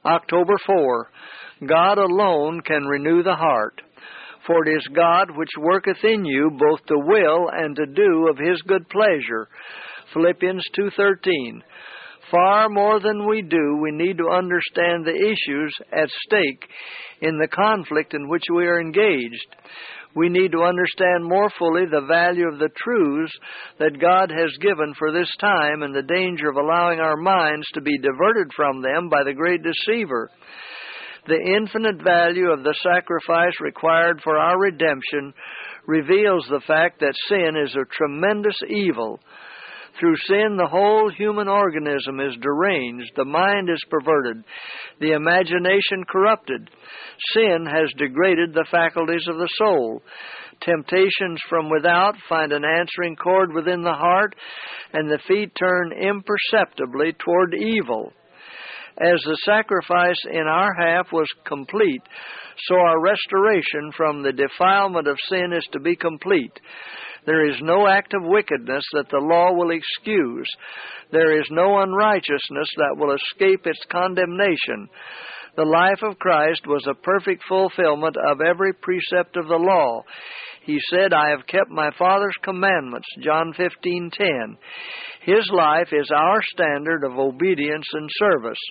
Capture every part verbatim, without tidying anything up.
October fourth. God alone can renew the heart. For it is God which worketh in you both to will and to do of His good pleasure. Philippians two thirteen. Far more than we do, we need to understand the issues at stake in the conflict in which we are engaged. We need to understand more fully the value of the truths that God has given for this time and the danger of allowing our minds to be diverted from them by the great deceiver. The infinite value of the sacrifice required for our redemption reveals the fact that sin is a tremendous evil. Through sin, the whole human organism is deranged, the mind is perverted, the imagination corrupted. Sin has degraded the faculties of the soul. Temptations from without find an answering chord within the heart, and the feet turn imperceptibly toward evil. As the sacrifice in our half was complete, so our restoration from the defilement of sin is to be complete. There is no act of wickedness that the law will excuse. There is no unrighteousness that will escape its condemnation. The life of Christ was a perfect fulfillment of every precept of the law. He said, I have kept my Father's commandments, John fifteen ten. His life is our standard of obedience and service.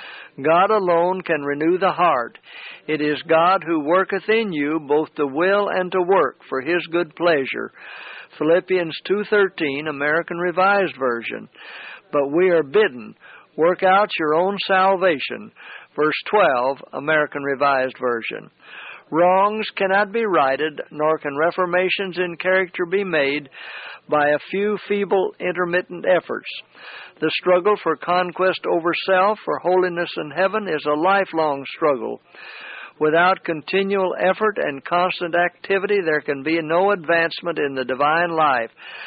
God alone can renew the heart. It is God who worketh in you both to will and to work for His good pleasure. Philippians two thirteen, American Revised Version. But we are bidden, work out your own salvation. Verse twelve, American Revised Version. Wrongs cannot be righted, nor can reformations in character be made by a few feeble, intermittent efforts. The struggle for conquest over self, for holiness in heaven, is a lifelong struggle. Without continual effort and constant activity, there can be no advancement in the divine life,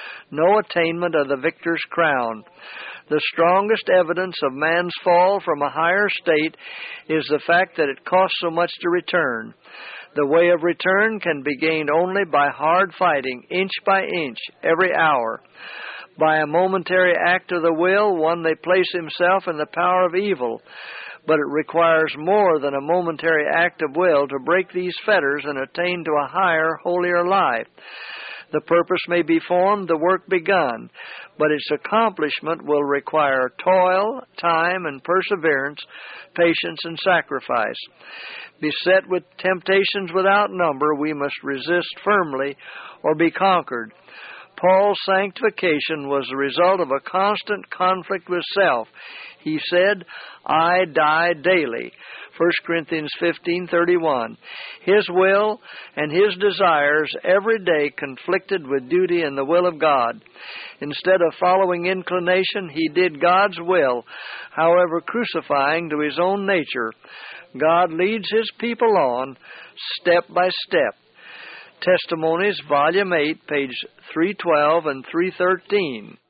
no attainment of the victor's crown. The strongest evidence of man's fall from a higher state is the fact that it costs so much to return. The way of return can be gained only by hard fighting, inch by inch, every hour. By a momentary act of the will, one may place himself in the power of evil. But it requires more than a momentary act of will to break these fetters and attain to a higher, holier life. The purpose may be formed, the work begun, but its accomplishment will require toil, time, and perseverance, patience, and sacrifice. Beset with temptations without number, we must resist firmly or be conquered. Paul's sanctification was the result of a constant conflict with self. He said, I die daily. First Corinthians fifteen thirty-one. His will and his desires every day conflicted with duty and the will of God. Instead of following inclination, he did God's will, however crucifying to his own nature. God leads His people on, step by step. Testimonies, Volume eight, page three twelve and three thirteen.